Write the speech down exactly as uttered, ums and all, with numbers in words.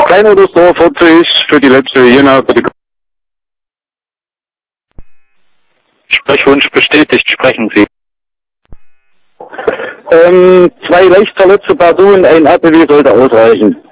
Kleinautorsdorf vierzig für die letzte Jena. Sprechwunsch bestätigt, sprechen Sie. Ähm, zwei leicht verletzte Personen, ein A P W sollte ausreichen.